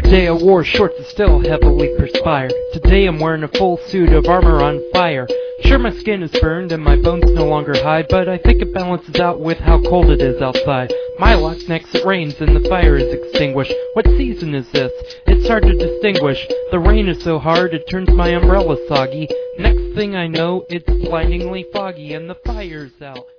Yesterday I wore shorts that still heavily perspire. Today I'm wearing a full suit of armor on fire. Sure, my skin is burned and my bones no longer hide, but I think it balances out with how cold it is outside. My luck, next it rains and the fire is extinguished. What season is this? It's hard to distinguish. The rain is so hard it turns my umbrella soggy. Next thing I know, it's blindingly foggy and the fire's out.